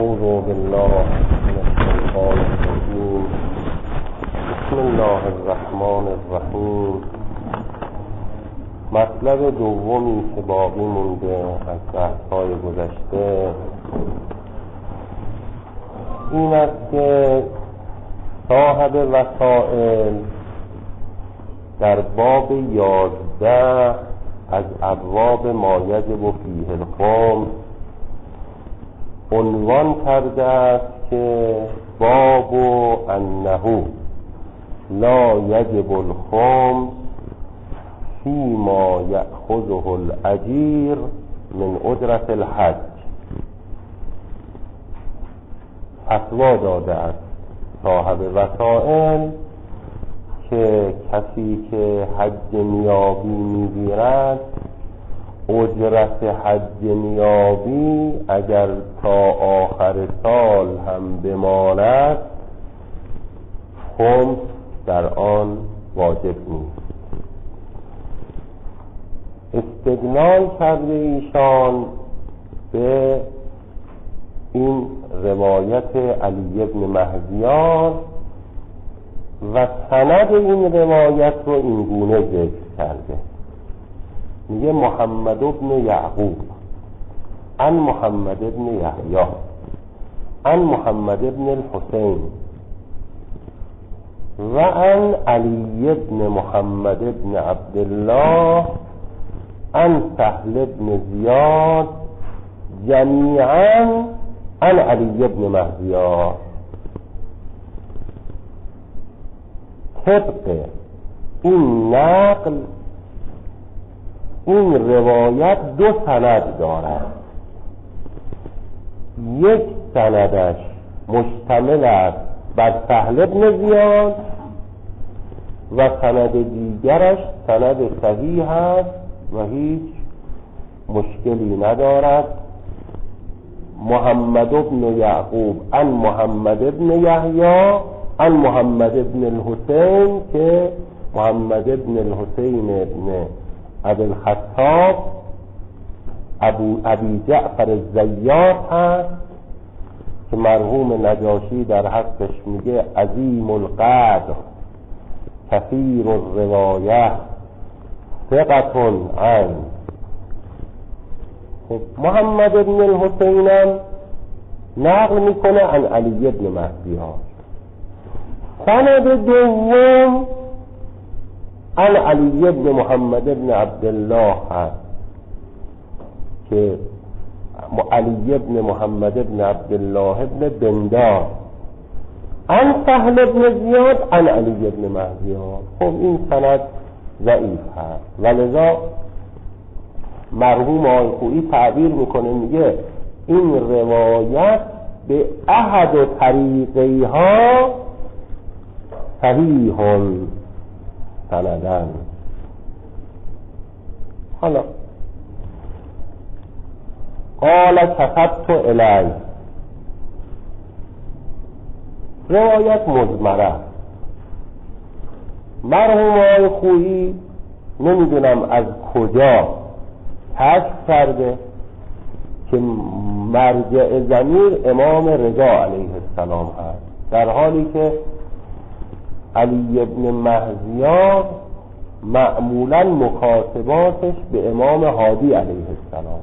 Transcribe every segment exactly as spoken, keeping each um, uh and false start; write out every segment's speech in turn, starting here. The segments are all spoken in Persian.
أعوذ بالله من الشيطان الرجيم. بسم الله الرحمن الرحیم. مطلب دومی که باقی مونده از بحث‌های گذشته این است که صاحب وسائل در باب یازده از ابواب ما یجب فیه الخمس عنوان کرده است که باب انه لا یجب الخمس فیما یأخذه الاجیر من اجرت الحج. فتوا داده است صاحب وسائل که کسی که حج نیابی میگیرد اجرت حج نیابی اگر تا آخر سال هم بماند خمس در آن واجب نیست. استدلال کرده ایشان به این روایت علی ابن مهدیان و سند این روایت رو این گونه ذکر کرده. میگه محمد ابن یعقوب عن محمد ابن یحیی عن محمد ابن الحسین و عن علی ابن محمد ابن عبدالله عن سهل ابن زیاد جمیعا عن علی ابن مهدی. طبق این نقل این روایت دو سند دارد. یک سندش مشتمل است بر سهل ابن زیاد و سند دیگرش سند صحیح است و هیچ مشکلی ندارد. محمد ابن یعقوب عن محمد ابن یحیی عن محمد ابن الحسین که محمد ابن الحسین ابن ابی الخطاب ابو ابی جعفر الزیات هست که مرحوم نجاشی در حقش میگه عظیم القدر کثیر الروایه ثقة عن. خب محمد ابن الحسین هم نقل میکنه عن علی ابن مهدی. سند دوم عن علی ابن محمد ابن عبدالله هست که علی ابن محمد ابن عبدالله ابن بندار عن سهل ابن زیاد عن علی ابن مهدی. خب این سند ضعیف هست ولذا مرحوم آقای خویی تعبیر میکنه میگه این روایت به احد طریقی ها صحیح سندن. حالا قال كتبت الی، روایت مضمره. مرحوم آقای خویی نمیدونم از کجا حذف کرده که مرجع ضمیر امام رضا علیه السلام هست، در حالی که علی ابن مهدیان معمولا مکاتباتش به امام هادی علیه السلام.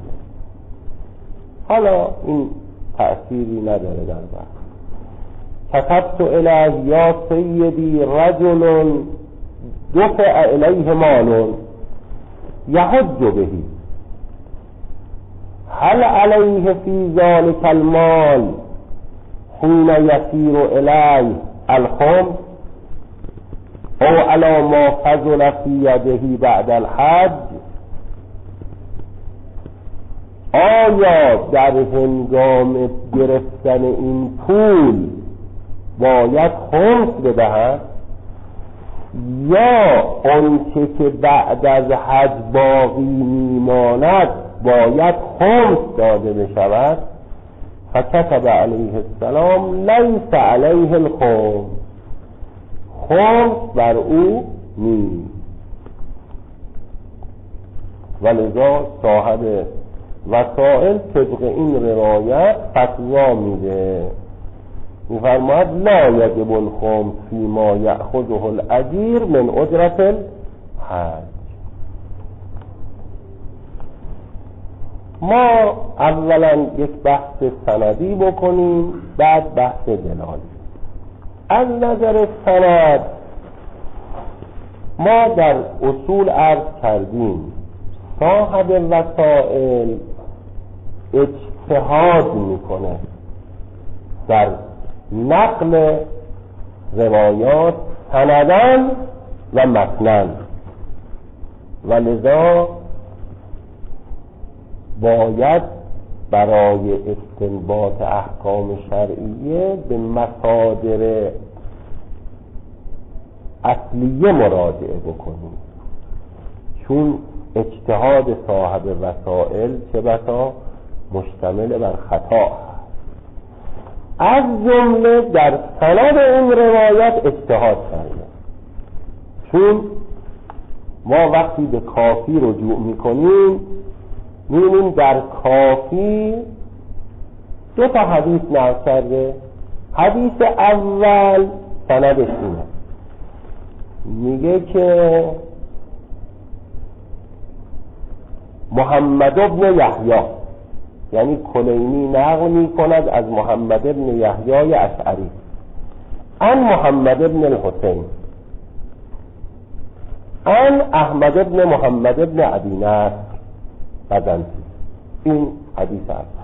حالا این تأثیری نداره در بحث. كتبت الیه یا سیدی رجل دفع الیه مال یحج بهی هل علیه فی ذلک المال حین یسیر الیه الخمس او علی ما فضل فی یده بعد الحج؟ آیا در هنگام گرفتن این پول باید خمس بدهد یا آنچه که بعد از حج باقی میماند باید خمس داده بشود؟ فکتب علیه السلام لیس علیه الخمس، خمس بر او نیست. ولذا صاحب وسائل طبق این روایت فتوا میده، میفرماید لا یجب الخمس فیما یأخذه الاجیر من اجرت الحج. ما اولا یک بحث سندی بکنیم، بعد بحث دلالی. از نظر سند ما در اصول عرض کردیم صاحب وسائل اجتهاد میکنه در نقل روایات سندن و متنن، و لذا باید برای استنباط احکام شرعیه به مصادر اصلیه مراجعه بکنیم، چون اجتهاد صاحب وسائل چه بسا مشتمل بر خطا هست. از جمله در سند این روایت اجتهاد کرده، چون ما وقتی به کافی رجوع میکنیم می‌بینیم در کافی دو تا حدیث نقل کرده. حدیث اول سندش اینه، میگه که محمد ابن یحیی، یعنی کلینی نقل می‌کند از محمد ابن یحیی اشعری عن محمد ابن الحسین عن احمد ابن محمد ابن ابی نصر بزنسی. این حدیث اول.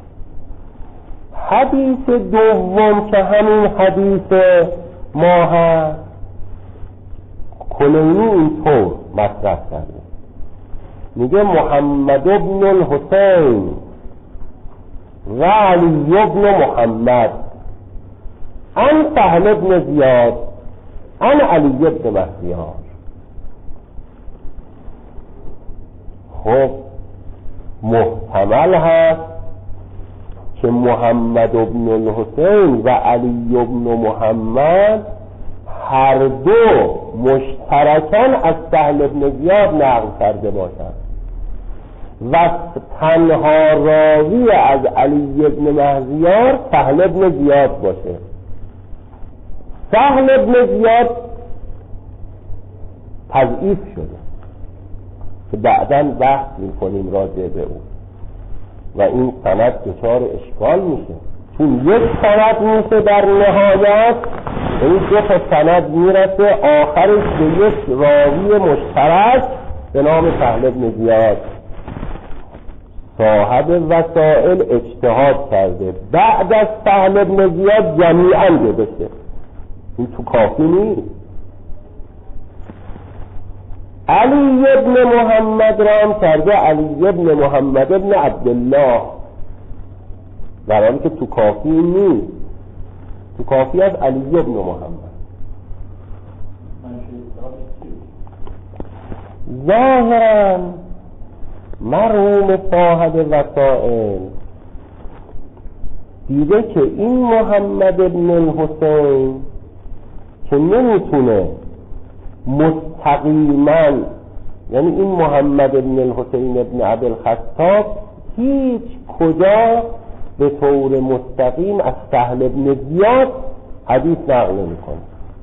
حدیث دوم که همین حدیث ما هست، کلینی اینطور مطرح کرده، میگه محمد ابن الحسین و علی ابن محمد عن سهل ابن زیاد عن علی ابن مهدیار. خب محتمل هست که محمد ابن الحسین و علی ابن محمد هر دو مشترکاً از سهل ابن زیاد نقل کرده باشند و تنها راوی از علی ابن مهدیار سهل ابن زیاد باشه. سهل ابن زیاد تضعیف شده که بعداً بحث میکنیم راجع به او، و این سند دچار اشکال میشه، چون یک سند میشه در نهایت، این دو تا سند میرسه آخرش به یک راوی مشترک به نام سهل ابن زیاد. صاحب وسائل اجتهاد کرده بعد از سهل ابن زیاد جمیعاً بشه، این تو کافی نیست. علی ابن محمد را هم کرده علی ابن محمد ابن عبدالله، در حالی که تو کافی نیست، تو کافی از علی ابن محمد. ظاهراً مرحوم صاحب وسائل دیده که این محمد ابن الحسین که نمیتونه مستقیما، یعنی این محمد ابن الحسین ابن عبدالخطاب هیچ کجا به طور مستقیم از سهل ابن زیاد حدیث نقل نمی‌کنه،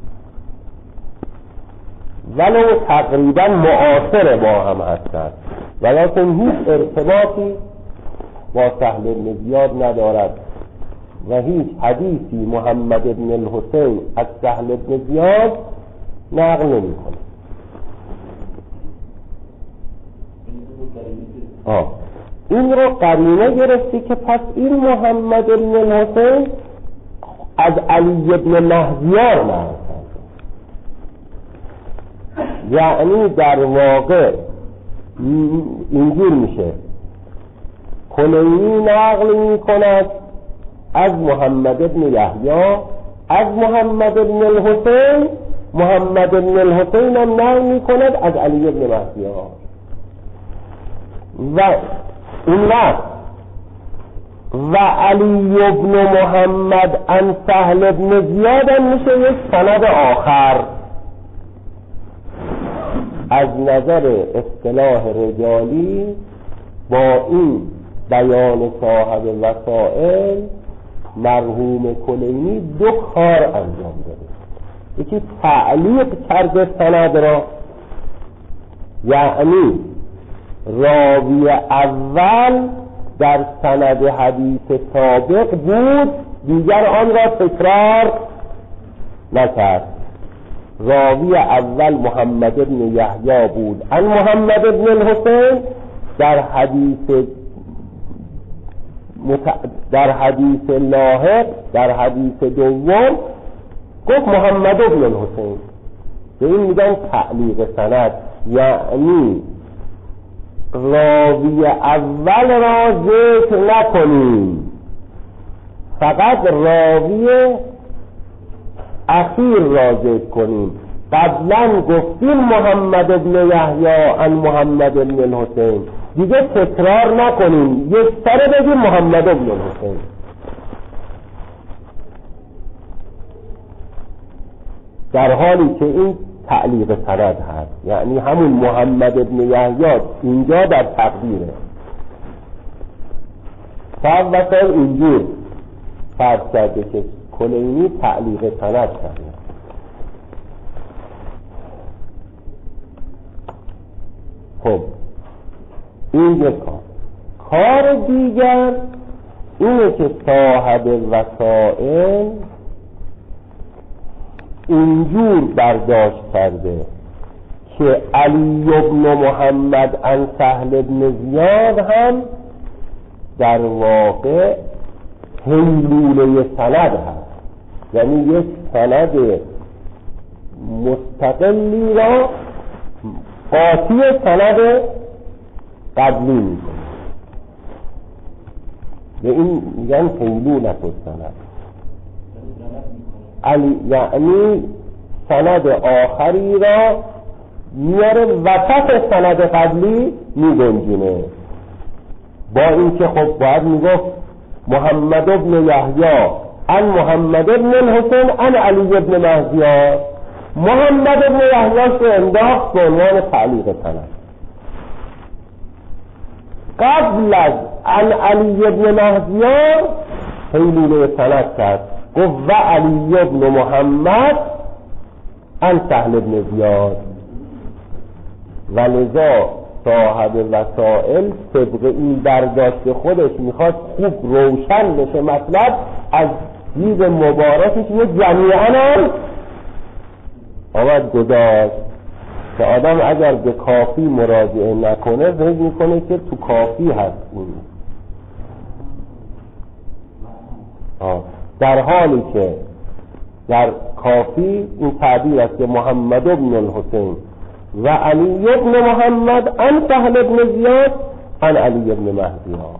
ولو تقریبا معاصر با هم هستند، ولیکن هیچ ارتباطی با سهل ابن زیاد ندارد و هیچ حدیثی محمد ابن الحسین از سهل ابن زیاد نقل نمی کنه. آه. این رو قرینه گرفتی که پس این محمد ابن الحسین از علی ابن مهدیار نقل کرده، یعنی در واقع اینجور میشه کلینی نقل می کند از محمد ابن یحیی از محمد ابن الحسین، محمد ابن الحسین هم نقل می کند از علی ابن مهدیار، و اون وقت و علی ابن محمد عن سهل ابن زیاد هم میشه یک سند آخر. از نظر اصطلاح رجالی با این بیان صاحب وسائل مرحوم کلینی دو کار انجام داده. یکی تعلیق کرده سند را، یعنی راوی اول در سند حدیث سابق بود دیگر آن را تکرار نکرد. راوی اول محمد بن یحیی بود عن محمد بن الحسین، در حدیث مت... در حدیث لاحق در حدیث دوم گفت محمد بن الحسین. به این میگن تعلیق سند، یعنی راوی اول را ذکر نکنیم، فقط راوی اخیر را ذکر کنیم. قبلا گفتیم محمد بن یحیی عن محمد بن الحسین، دیگه تکرار نکنیم، یک سره بگیم محمد بن الحسین. در حالی که این تعلیق سند هست، یعنی همون محمد بن یحیی اینجا در تقدیره. صاحب وسائل اینجور فرض کرده که کلینی تعلیق سند کرده. خب این یک کار. کار دیگر اینه که صاحب وسائل اینجور برداشت کرده که علی بن محمد عن سهل بن زیاد هم در واقع حیلوله سند هست، یعنی یک سند مستقلی را قاطی سند قبلی میکنه. به این میگن حیلوله سند. علی یعنی سند آخری را میاره وسط سند قبلی میگنجونه. با اینکه خب باید میگفت محمد بن یحیی عن محمد بن الحسین عن علی بن مهدی، محمد بن یحیی رو انداخت به عنوان تعلیق سند. قبل از عن علی بن مهدی حیلوله سند کرد، گفت و علی بن محمد عن سهل بن زیاد، و لذا صاحب وسائل طبق این برداشت خودش میخواد خوب روشن بشه مطلب، از جیب مبارکش یه جمیعاً هم آمد گذاشت که آدم اگر به کافی مراجعه نکنه فکر میکنه که تو کافی هست این. آه. در حالی که در کافی این تعبیر است که محمد بن الحسین و علی بن محمد عن سهل بن زیاد عن علی بن مهدی ها.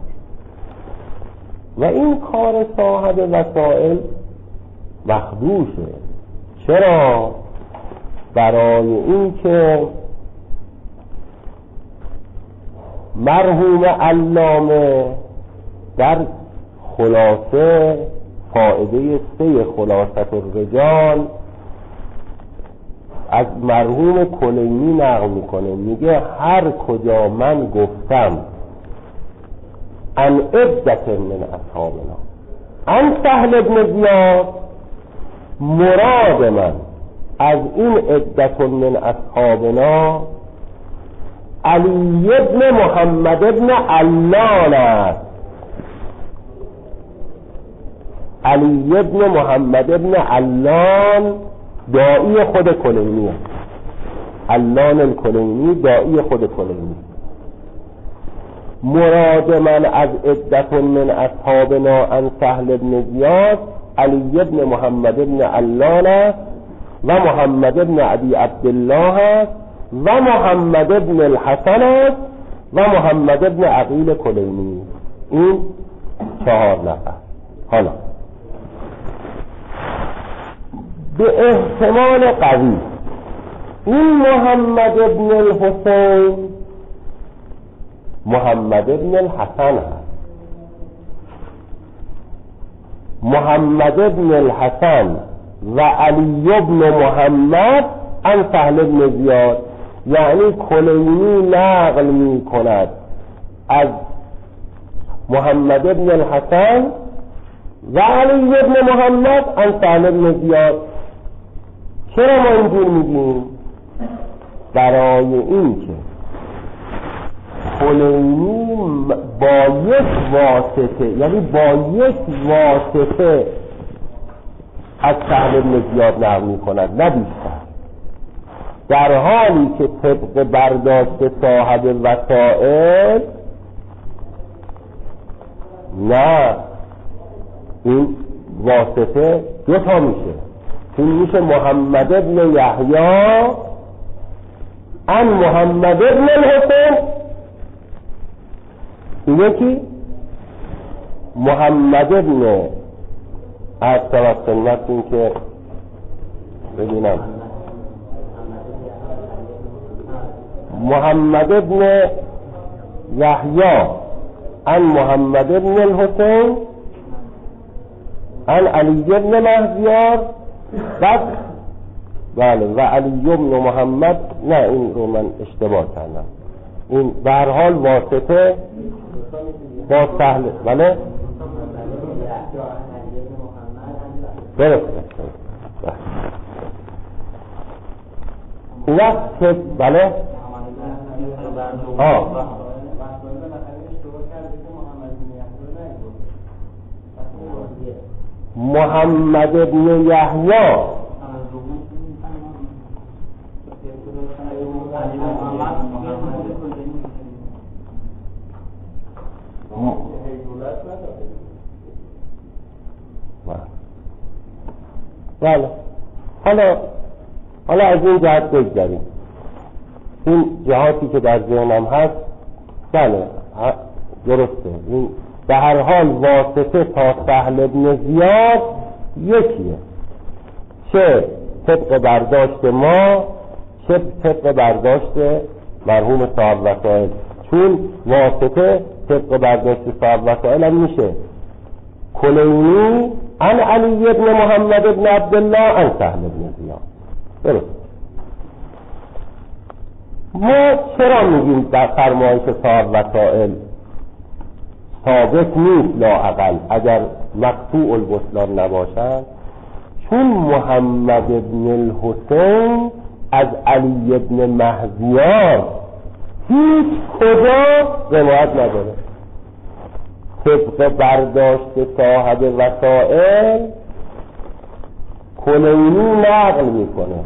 و این کار صاحب وسائل مخدوشه. چرا؟ برای این که مرحوم علامه در خلاصه قاعده سه خلاصت الرجال از مرحوم کلینی نقل میکنه، میگه هر کجا من گفتم ان عدت من اصحابنا ان سهل بن زیاد، مراد من از این عدت من اصحابنا علی بن محمد بن علان است. علی بن محمد بن علان داعی خود کلینی است. علان الکلینی داعی خود کلینی. مراد من از عدت من اصحابنا عن سهل بن زیاد علی بن محمد بن علان است و محمد بن ابی عبدالله است و محمد بن الحسن است و محمد بن عقیل کلینی. این چهار نفر. حالا به احتمال قوی این محمد بن الحسین محمد بن الحسن هست. محمد بن الحسن و علی بن محمد عن سهل بن زیاد، یعنی کلینی نقل می کند از محمد ابن الحسن و علی ابن محمد عن سهل بن زیاد. چرا ما اینجور میگیم؟ برای این که کلینی با یک واسطه، یعنی با یک واسطه از سهل بن زیاد نقل میکند، نه بیشتر، در حالی که طبق برداشت صاحب وسائل نه، این واسطه دو تا میشه. این میشه محمد ابن یحیی عن محمد ابن الحسین، این یکی محمد ابن اصلا سنت، این که ببینم محمد ابن یحیی عن محمد ابن الحسین عن علی ابن مهدیار، بعد بله و علی ابن محمد، نه این رو من اشتباه کردم، این به هر حال واسطه با سهل، بله درست وقت، بله آه محمد ابن یحیی بله. حالا حالا از این جهت بگذاریم، این جهاتی که در ذهنم هست بله درسته، این به هر حال واسطه تا سهل ابن زیاد یکیه، چه طبق برداشت ما چه طبق برداشت مرحوم صاحب وسائل، چون واسطه طبق برداشت صاحب وسائل هم میشه کلینی عن علی ابن محمد ابن عبدالله عن سهل ابن زیاد. درست. ما چرا میگیم در فرمایش صاحب وسائل ثابت نیست لااقل اگر مقطوع البطلان نباشد؟ چون محمد ابن الحسین از علی ابن مهدیار هیچ کجا روایت نداره. طبق برداشت صاحب وسائل کلینی نقل میکنه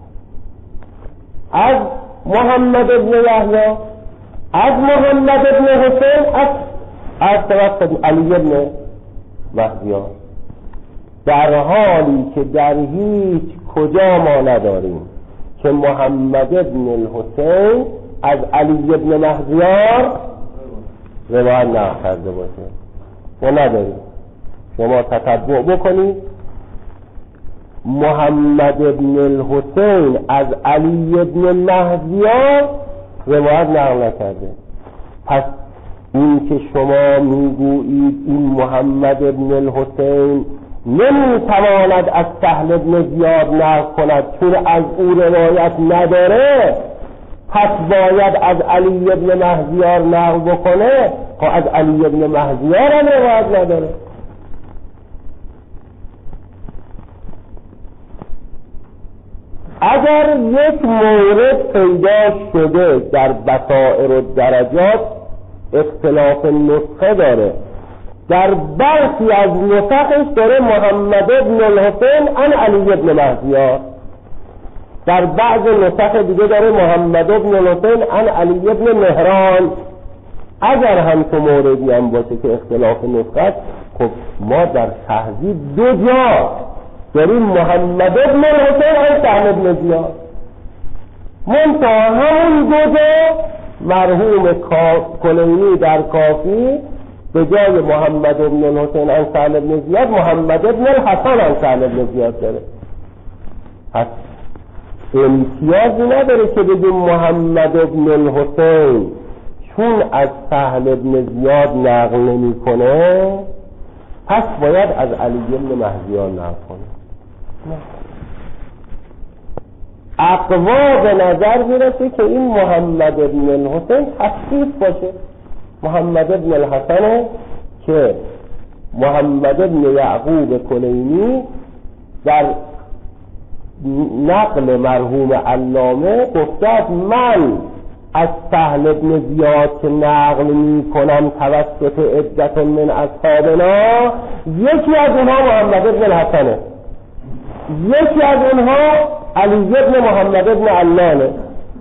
از محمد ابن یحیی از محمد ابن حسین از از طرف علی ابن مهدیار، در حالی که در هیچ کجا ما نداریم که محمد ابن الحسین از علی ابن مهدیار روایت نقل کرده باشه. ما نداریم. شما تتبع بکنید محمد ابن الحسین از علی ابن مهدیار روایت نقل نکرده. پس این که شما میگویید این محمد ابن الحسین نمیتواند از سهل ابن زیاد نقل کند چون از او روایت نداره، پس باید از علی ابن مهدیار نقل بکنه. خب از علی ابن مهدیار هم روایت نداره. اگر یک مورد پیدا شده در بصائر و درجات اختلاف نسخه داره، در برخی از نسخش داره محمد ابن الحسین عن علی ابن مهدیار، در بعض نسخ دیگه داره محمد ابن الحسین عن علی ابن مهران. اگر هم تو موردی هم باشه که اختلاف نسخه است، خب ما در تهذیب دو جا داریم محمد ابن الحسین عن سهل ابن زیاد، منتها همون دو جا مرحوم کلینی در کافی به جای محمد ابن الحسین عن سهل ابن زیاد محمد ابن الحسن عن سهل ابن زیاد داره. پس امتیازی نداره که بگیم محمد ابن الحسین چون از سهل ابن زیاد نقل نمی کنه پس باید از علی ابن مهدیار نقل کنه. اقوا به نظر میرسه که این محمد ابن الحسین تخصیص باشه، محمد ابن الحسن که محمد ابن یعقوب کلینی در نقل مرحوم علامه گفته من از سهل ابن زیاد که نقل می کنم توسط عدت من اصحابنا، یکی از اونها محمد ابن الحسنه، یکی از اونها علی ابن محمد ابن علانه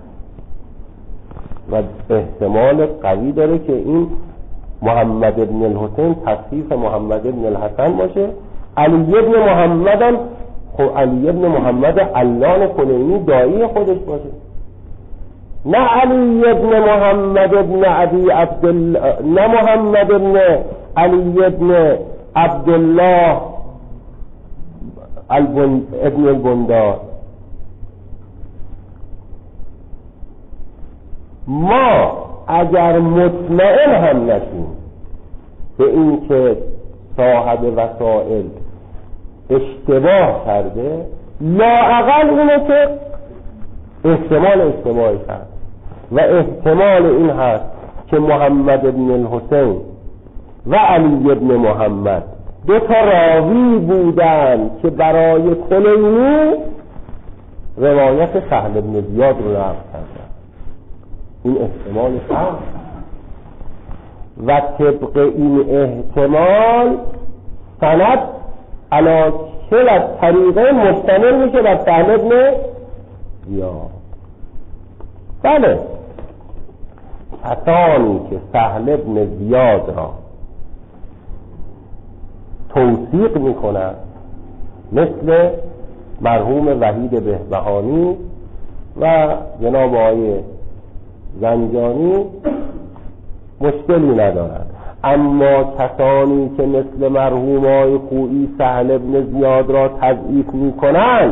و احتمال قوی داره که این محمد ابن الحسین تصحیف محمد ابن الحسن باشه. علی ابن محمد هم خب علی ابن محمد علان کلینی دایی خودش باشه، نه علی ابن محمد ابن عبی عبدالله، نه محمد ابن علی ابن عبدالله ابن البندار. ما اگر مطمئن هم نشیم به این که صاحب وسائل اشتباه کرده، لااقل اینه که احتمال اشتباهی کرد و احتمال این هست که محمد ابن الحسین و علی ابن محمد دو تا راوی بودن که برای کلینی روایت سهل ابن زیاد رو نقل کردن. این احتمال هست و طبق این احتمال سند علی کل طریقه مشتمل میشه بر سهل ابن زیاد. بله، کسانی که سهل ابن زیاد را توثیق میکنند مثل مرحوم وحید بهبهانی و جناب آقای زنجانی مشکلی ندارند، اما کسانی که مثل مرحوم آقای خویی سهل ابن زیاد را تضعیف میکنند،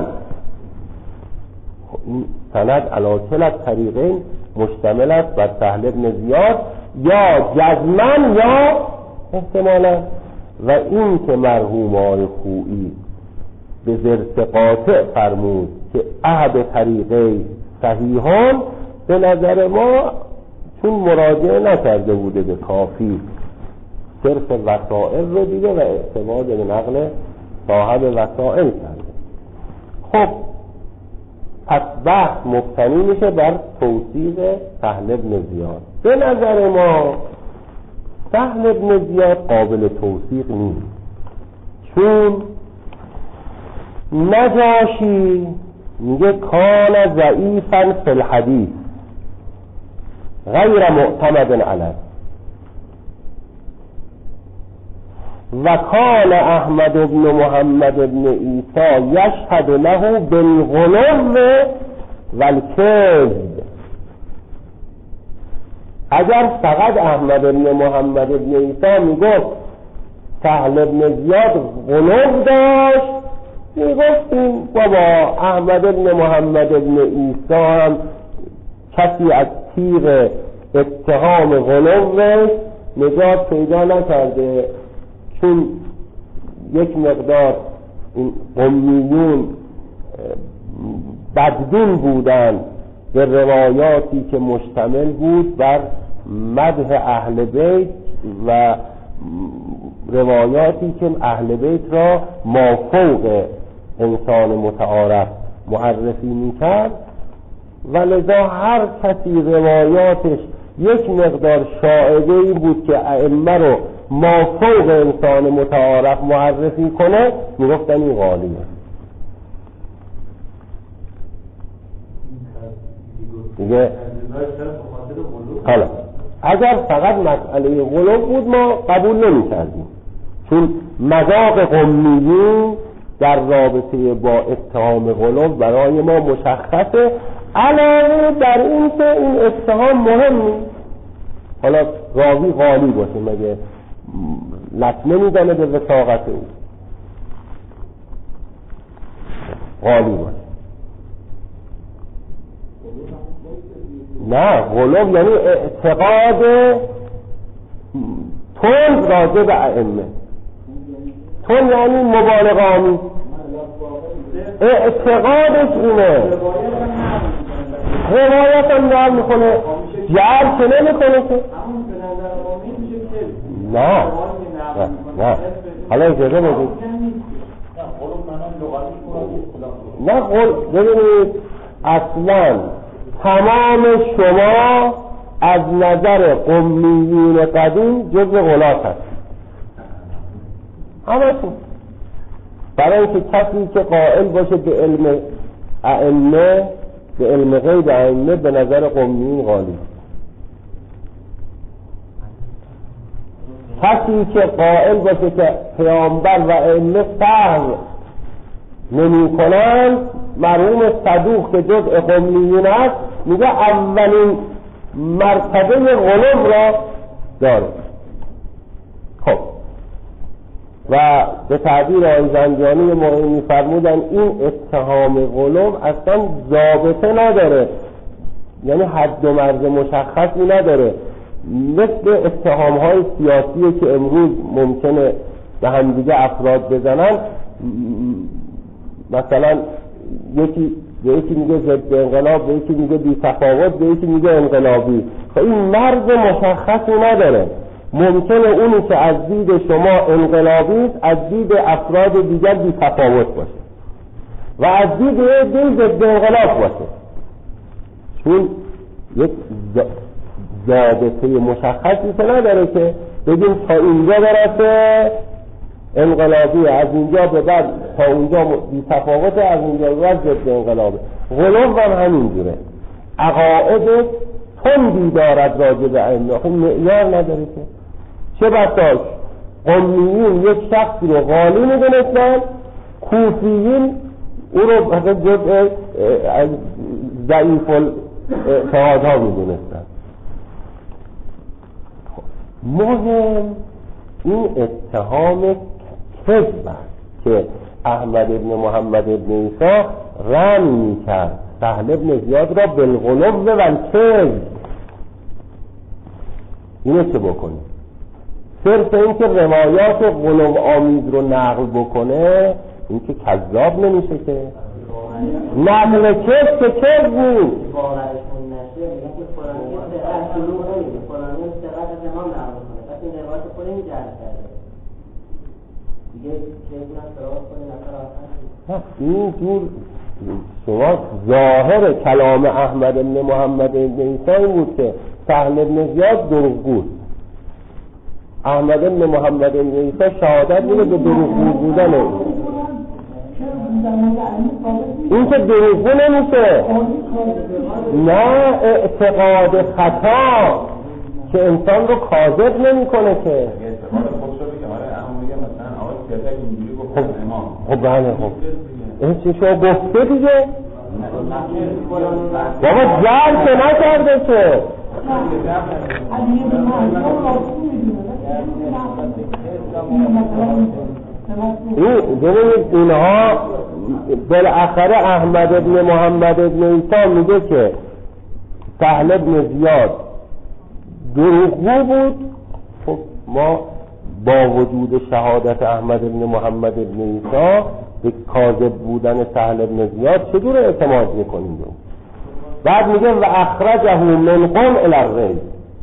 این سند علی کل طریقین مشتمل است بر سهل ابن زیاد یا جزمن یا احتمالا. و این که مرحوم آقای خویی به ذرت قاطع فرمود که احد طریقه صحیحان، به نظر ما چون مراجعه نکرده بوده به کافی، صرف وسائل رو دیده و اعتماد به نقل صاحب وسائل کرده. خب پس بحث مبتنی میشه بر توثیق سهل ابن زیاد. به نظر ما سهل ابن زیاد قابل توثیق نیست، چون نجاشی میگه کان ضعیفا فی الحدیث غیر معتمد علیه و کان احمد بن محمد بن عیسی یشهد له بالغلو و الکذب. اگر فقط احمد بن محمد بن عیسی میگفت سهل بن زیاد غلو داشت، میگفتیم بابا احمد بن محمد بن عیسی هم کسی از تیغ اتهام غلوش نجات پیدا نکرده، چون یک مقدار این قمیون بدبین بودن به روایاتی که مشتمل بود بر مدح اهل بیت و روایاتی که اهل بیت را مافوق انسان متعارف معرفی میکرد، و لذا هر کسی روایاتش یک مقدار شائعه‌ای بود که ائمه رو مافوق انسان متعارف معرفی کنه، میگفتن این غالیه. دیگه حالا اگر فقط مسئله غلو بود ما قبول نمی کردیم، چون مذاق قمیین در رابطه با اتهام غلو برای ما مشخصه، علاوه بر این که این اتهام مهم نیست. حالا راوی غالی باشه، مگه لطمه میزنه به وثاقت او؟ غالی باشه. نه، غلو یعنی اعتقاد تند راجع به ائمه. تند یعنی مبالغه آمیز، اعتقادش اینه، روایت هم نقل میکنه، جعل که نمیکنه که نه نه حالا اجازه بدید نه قول ببینید اصلا تمام شما از نظر قمیون قدیم جزء غلاط هست همه تو برای اینکه کسی که قائل باشه به علم ائمه به علم غیب ائمه به نظر قمیون غالی کسی که قائل باشه که پیامبر و ائمه فهم نمی کنند مرحوم صدوق که جزء قمیون است میگه اولین مرتبه غلو را داره. خب و به تعبیر آقای زنجانی موقعی میفرمودن این اتهام غلو اصلا ضابطه نداره، یعنی حد و مرز مشخصی نداره، مثل اتهام های سیاسی که امروز ممکنه به همدیگه افراد بزنن. مثلا یکی به یکی میگه ضد انقلاب، به یکی میگه بی تفاوت، به یکی میگه انقلابی. خب این مرز مشخصی نداره، ممکنه اونی که از دید شما انقلابی است از دید افراد دیگر بی تفاوت باشه و از دید دید ضد انقلاب باشه، چون یک ضابطه مشخصی که نداره که بگیم تا اینجا برسه انقلابی، از اینجا به بعد تا اونجا بی تفاوت، از اینجا به بعد ضد انقلابی. غلو هم همینجوره، عقاید تندی دارد راجع به ائمه، خب معیار نداره که چه بساش قمیون یک شخصی رو غالی میدونستن، کوفیین او رو مثلا جزء ضعیف الاعتقادها میدونستن. مهم این اتهام کذب است که احمد ابن محمد ابن عیسی رمی میکرد سهل ابن زیاد را بالغلو و الکذب. اینه چه بکنه؟ صرف این که روایات غلو آمیز رو نقل بکنه این که کذاب نمیشه که نقل کذب که کذب نیست. این جور شما ظاهر کلام احمد بن محمد بن عیسی این بود که سهل بن زیاد دروغگوست. احمد بن محمد بن عیسی شهادت میده به دروغگو بودن این این که دروغگو نمیشه، نه اعتقاد خطا که انسان رو کاذب نمیکنه که. خب بله خب این چی شما گفته دیگه بابا جر که نکرده که این ببینید اینها بالاخره احمد ابن محمد ابن عیسی میگه که سهل ابن زیاد دروغگو بود. خب ما با وجود شهادت احمد ابن محمد ابن عیسی به کاذب بودن سهل ابن زیاد چجور اعتماد میکنیم؟ بعد میگه و اخرجه من قم الی الری،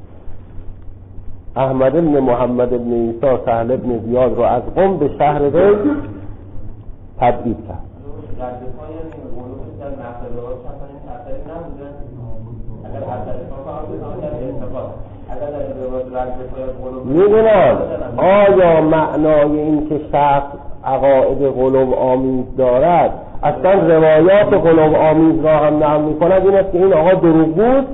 احمد ابن محمد ابن عیسی سهل ابن زیاد رو از قم به شهر ری تبعید کرد. میدونم آیا معنای این که شخص عقاید غلو آمیز دارد اصلا روایات غلو آمیز را هم نقل میکند این است که این آقا دروغگوست؟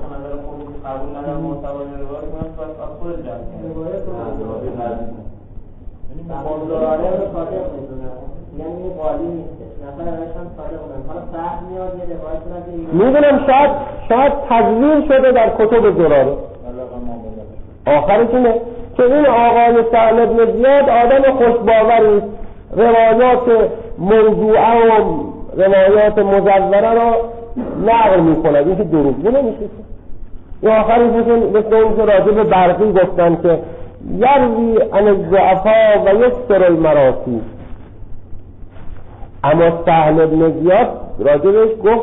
میدونم شاید شاید تزویر شده در کتب زراره. آخرش اینه که این آقای سهل بن زیاد آدم خوشباوری است، روایات موضوعه و روایات مزوره را نقل میکند، این که دروغگو نمیشه. یا آخرش مثل اون که راجع به برقی گفتن که یروی عن الضعفا و یکسر المراسی، اما سهل بن زیاد راجع بهش گفت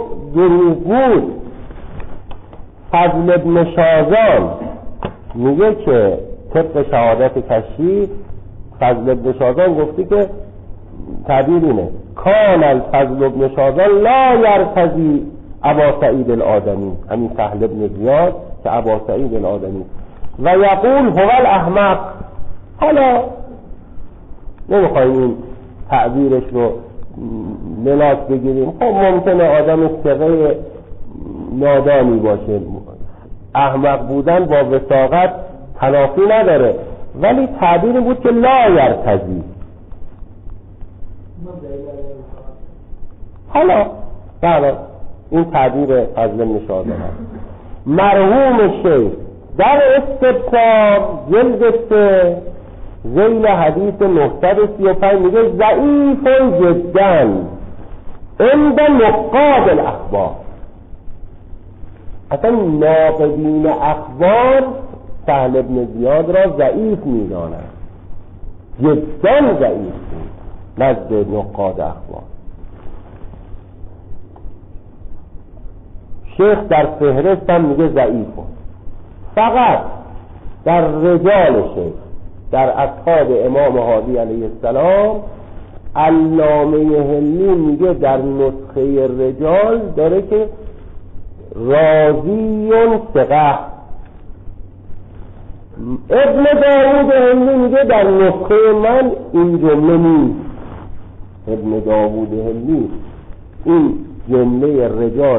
دروغگو. فضل بن شازان میگه که طبق شهادت کشی فضل ابن شازان گفتی که تعبیر اینه کان الفضل ابن شازان لا یرتضی ابا سعید الآدمی، همین سهل ابن زیاد که ابا سعید الآدمی و یقول هو الاحمق. حالا نمیخوایم این تعبیرش رو ملاک بگیریم، خب ممکنه آدم ثقه نادانی باشه، احمق بودن با وثاقت تنافی نداره، ولی تعبیری بود که لا یرتضی. حالا بله این تعبیر فضل بن شازان هست. مرحوم شیخ در استبصار جلد سه ذیل حدیث نهصد و سی و پنج میگه ضعیف جدا عند نقاد الاخبار. اصلا ناقدین اخبار سهل ابن زیاد را ضعیف میدانند، جدا ضعیف نزد نقاد اخبار. شیخ در فهرست هم میگه ضعیف، فقط در رجال شیخ در اصحاب امام هادی علیه السلام علامه هلی میگه در نسخه رجال داره که راضیون ثقه. ابن داوود هلی میگه در نسخه من این جمله نیست. ابن داوود هلی این جمله رجال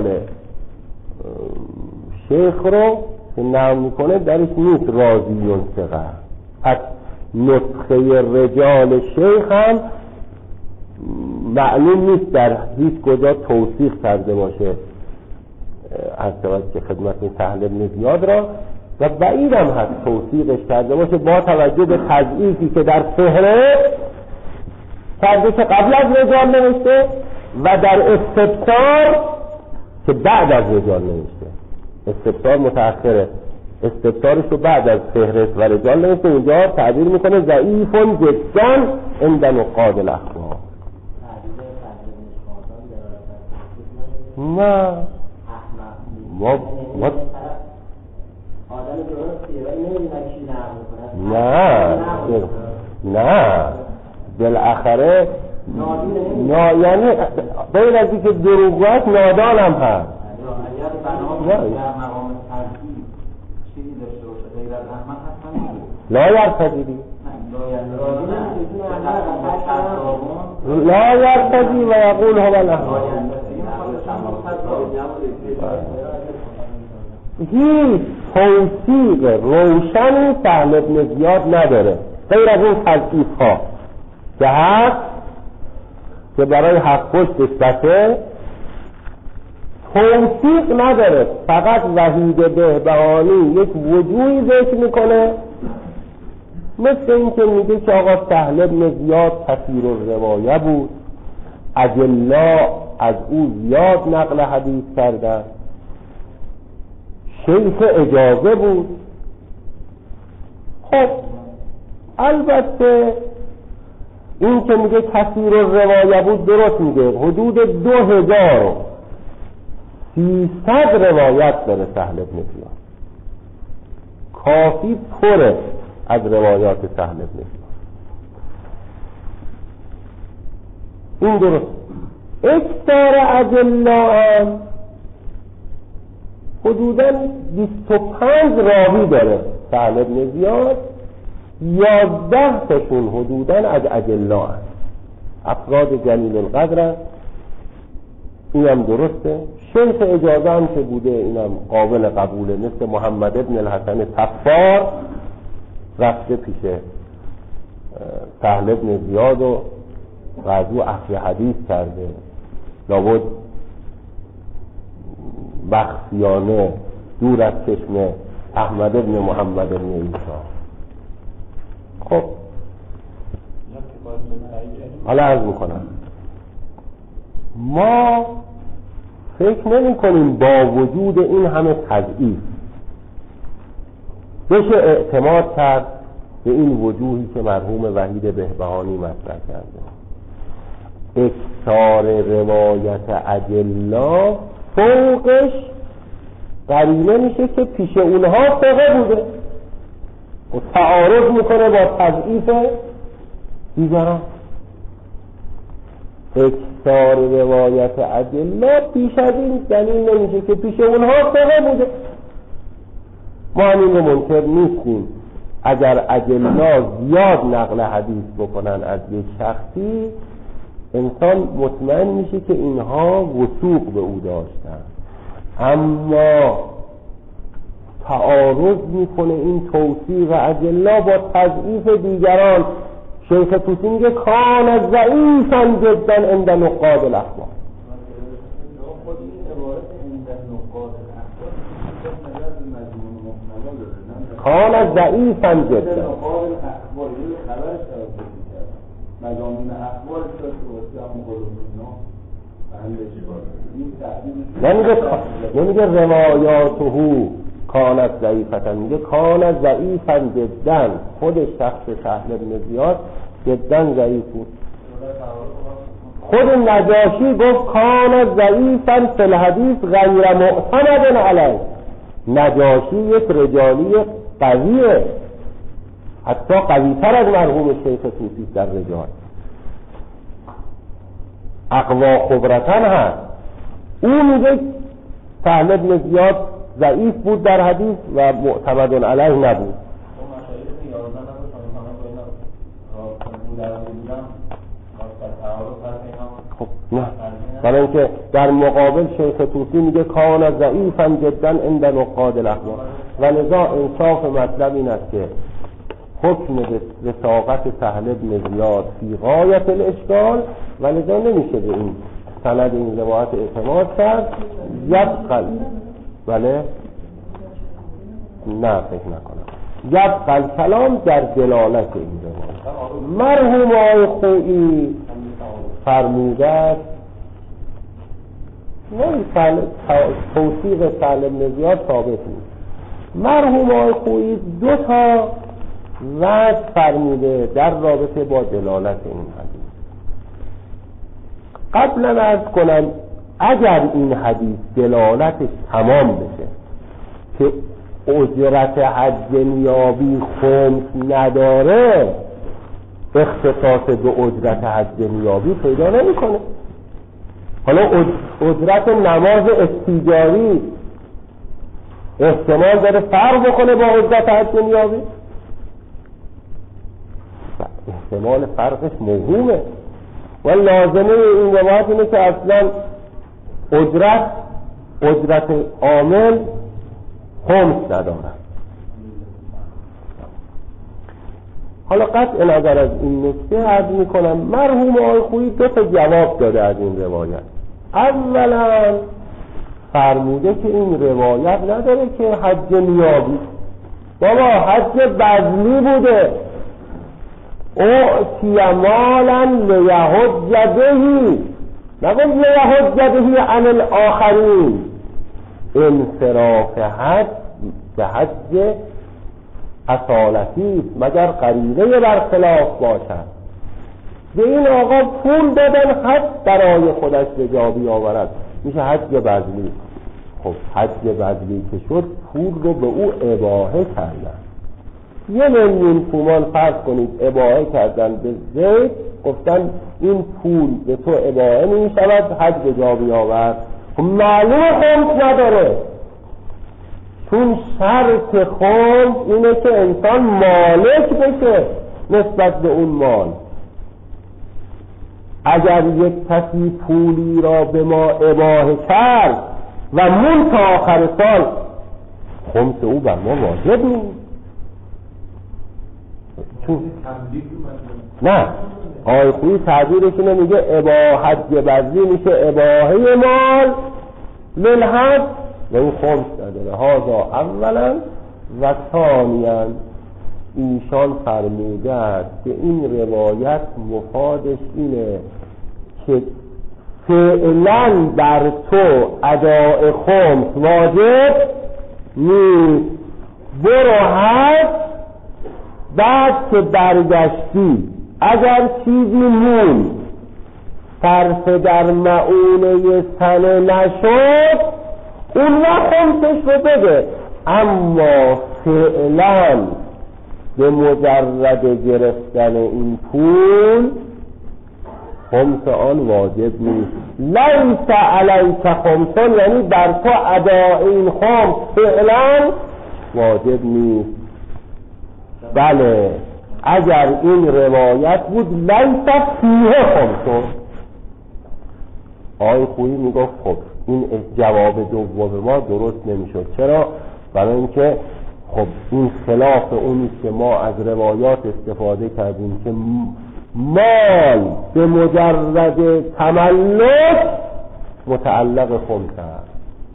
شیخ رو که نام میکنه درش نیست راضیون ثقه. پس نسخه رجال شیخ هم معلوم نیست در هیچ کجا توثیق کرده باشه از طرف که خدمت سهل ابن زیاد را، و بعید هم هست توثیقش کرده باشه با توجه به تضعیفی که در فهرست کرده که قبل از رجال نوشته و در استبصار که بعد از رجال نوشته. استبصار متأخره، استبصارش رو بعد از فهرست و رجال نوشته. اینجا تعبیر میکنه ضعیف جدا عند نقاد الاخبار. نه ما ما نه نه بالاخره نه، یعنی غیر از اینکه دروغ است نادان هم هست. لا یرتضی لا یرتضی و یقول هو الاحمق. هیچ توثیق روشنی سهل ابن زیاد نداره غیر از این تضعیف ها که هست که برای حق پشتش بسه. توثیق نداره، فقط وحید بهبهانی یک وجوهی ذکر میکنه، مثل این که میگه که آقا سهل ابن زیاد کثیر الروایه بود، اجلا از او زیاد نقل حدیث کردن، شیخ اجازه بود. خب البته این که میگه کثیر الروایه بود درست میگه، حدود دو هزار و سیصد روایت داره سهل ابن زیاد، کافی پره از روایات سهل ابن زیاد. این درست. اکثار اجلا حدوداً بیست و پنج راوی داره سهل ابن زیاد، یازده تاشون حدوداً از اجلا هست، افراد جلیل القدر هست. این هم درسته. شیخ اجازه هم که بوده اینم قابل قبوله، مثل محمد ابن الحسن صفار رفته پیش سهل ابن زیاد و از او اخذ حدیث کرده، لابد بخشیانه دور از چشم احمد ابن محمد ابن عیسی. خب حالا عرض میکنم ما فکر نمی کنیم با وجود این همه تضعیف بشه اعتماد کرد به این وجوهی که مرحوم وحید بهبهانی مطرح کرده. اکثار روایت اجلا فوقش قرینه میشه که پیش اونها ثقه بوده. و تعارض میکنه با تضعیف دیگران. اکثار روایت ادله پیش از این دلیل نمیشه که پیش اونها ثقه بوده. ما همین رو منکر نیستیم. اگر ادله زیاد نقل حدیث بکنن از یک شخصی، انسان مطمئن میشه که اینها وثوق به او داشتن، اما تعارض میکنه این توصیف ادله با تضعیف دیگران. شیخ طوسی میگه کان ضعیفا جدا عند نقاد الاخبار. کان ضعیفا جدا مضامین اخبار شد و همون قلوبینا نمیگه روایاته کانت ضعیفتا، میگه کان ضعیفا جدا. خود شخص سهل بن زیاد جدا ضعیف بود. خود نجاشی گفت کان ضعیفا فی الحدیث غیر معتمد علیه. نجاشی یک رجالی قویه، حتی قوی‌تر از مرحوم شیخ طوسی در رجال، اقوا خبرتن هست. او میگه سهل بن زیاد ضعیف بود در حدیث و معتمد علیه نبود. خب نه، برای اینکه در مقابل شیخ طوسی میگه کان ضعیفا جدا عند نقاد الاخبار. و لذا انصاف مطلب این است که حکم وثاقت سهل بن زیاد فی غایت الاشکال، و لذا نمیشه به این سند این روایت اعتماد کرد. یبقى بله نه فکر نکنم یبقى الکلام در دلالت این روایت. مرحوم آقای خویی فرموده است، نه توصیق سهل بن زیاد ثابت نیست. مرحوم آقای خویی دو تا وجه فرموده در رابطه با دلالت این حدیث. قبلا عرض کنم اگر این حدیث دلالتش تمام بشه که اجرت حج نیابی خمس نداره، اختصاص به اجرت حج نیابی پیدا نمیکنه. حالا اجرت نماز استیجاری احتمال داره فرق بکنه با اجرت حج نیابی؟ احتمال فرقش موهومه. و لازمه این روایت اینه که اصلا اجرت اجرت عامل خمس نداره. حالا قطع نظر از این نکته عرض میکنم مرحوم آقای خویی دو تا جواب داده از این روایت. اولا فرموده که این روایت نداره که حج نیابی، بابا حج بذلی بوده. اعطی مالا لیحج بهی، نگم لیحج بهی عن الاخرین. انصراف حج به حج اصالتی مگر قرینه برخلاف باشد. به این آقا پول دادن حج برای خودش به جا بیاورد، میشه حج بذلی. خب حج بذلی که شد پول رو به او اباحه کردن. یه میلیون تومان فرض کنید اباحه کردن به زید، گفتن این پول به تو اباحه می شود حج به جا بیاورد. خب معلوم خمس نداره، چون شرط خمس اینه که انسان مالک بشه نسبت به اون مال. اگر یک کسی پولی را به ما اباحه کرد و من تا آخر سال، خمس او بر ما واجب نیست. نه، آقای خویی تعبیرش اینه، میگه اباحه حج بذلی میشه اباحه مال للحج و این خمس نداره. هذا اولا. و ثانیا ایشان فرموده است که این روایت مفادش اینه که فعلا بر تو اداء خمس واجب نیست، برو حج، بعد که برگشتی اگر چیزی مون صرف در معونه سنه نشد اون وقت خمسش رو بده، اما فعلا به مجرد گرفتن این پول خمس آن واجب نیست. لیس علیک خمسون یعنی بر تو اداء این خمس فعلا واجب نیست. بله اگر این روایت بود لیس فیه خمسون، آقای خویی میگفت خب این جواب دوم ما درست نمیشد. چرا؟ برای اینکه خب این خلاف اونی که ما از روایات استفاده کردیم که مال به مجرد تملک متعلق خمس است.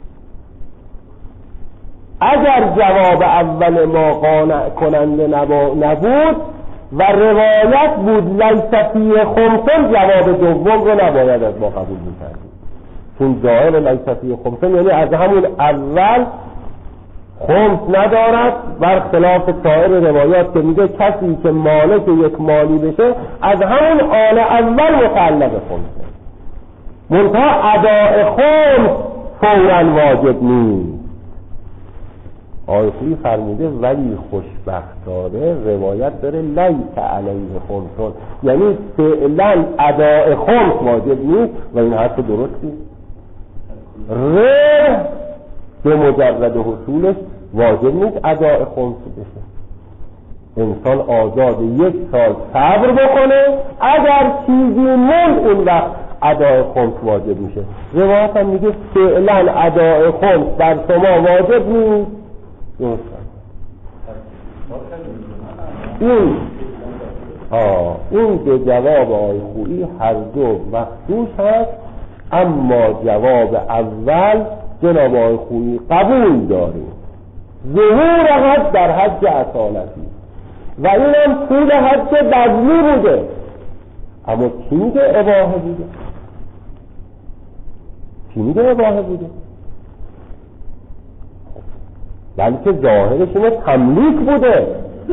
اگر جواب اول ما قانع کننده نبود و روایت بود لیس فیه خمسون، جواب دوم رو نباید از ما قبول می‌کردیم، چون ظاهر لیس فیه خمسون یعنی از همون اول خمس ندارد، برخلاف سایر روایات که میگه کسی که مالک یک مالی بشه از همون آن اول متعلق خمسه، منتها اداء خمس فوراً واجب نیست. آقای خویی فرموده ولی خوشبختانه روایت داره لیس علیه خمسون، یعنی فعلا اداء خمس واجب نیست و این حرف درستی ره به مجرد حصولش واجب نیست اداء خمس بشه. انسان آزاد یک سال صبر بکنه، اگر چیزی موند اون وقت اداء خمس واجب میشه. روایت هم میگه فعلا اداء خمس بر شما واجب نیست. این آه این به جواب آقای خویی هر دو مخصوص هست، اما جواب اول جناب آقای خویی قبول داریم. ظهور حج در حج اصالتی و اینم پول حج بذلی بوده، اما چی میگه اباحه بوده؟ چی میگه اباحه بوده؟ بلکه ظاهرش اینه تملیک بوده،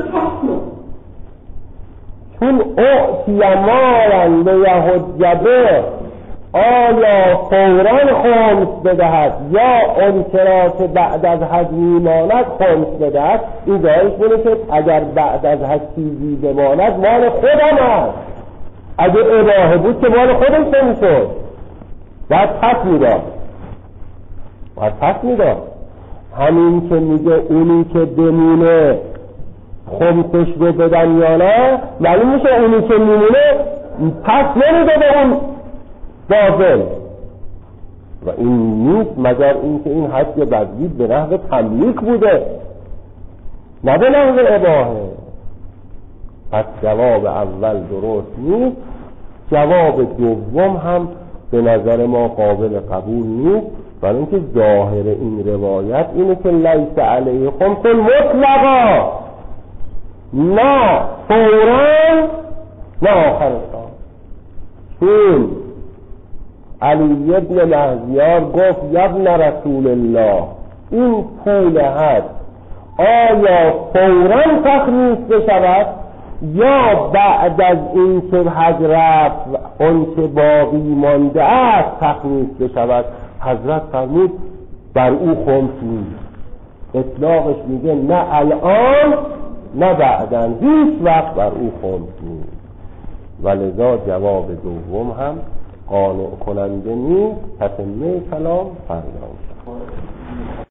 چون اعطی مالن لیحجبه آیا فوراً خمس بدهد یا اون چرا که بعد از حج میماند خمس بدهد. این ظاهرش بوده که اگر بعد از حج چیزی بماند مال خودم هست، اگه اباحه بود که مال خودم نمیشد، باید پس میداد باید پس میداد همین که میگه اونی که بمونه خمسش رو بدن یا نه، معلوم میشه اونی که میمونه پس نمیده به اون باطل و این نیست مگر اینکه این حج بذلی به نحو تملیک بوده نه به نحو اباحه. پس جواب اول درست نیست، جواب دوم هم به نظر ما قابل قبول نیست، برای اینکه ظاهر این روایت اینه که لیس علیه خمس مطلقا، نه فوراً نه آخر سال. چون علی ابن مهدیار گفت یبن رسول الله این پول حج آیا فوراً تخمیس بشود یا بعد از این که حج رفت اون که باقی مانده است تخمیس بشود؟ حضرت فرمود بر او خمس نیست، اطلاقش میگه نه الان نه بعداً، هیچ وقت بر او خمس نیست و لذا جواب دوم هم قانع کننده نیست. تتمه کلام فرمان.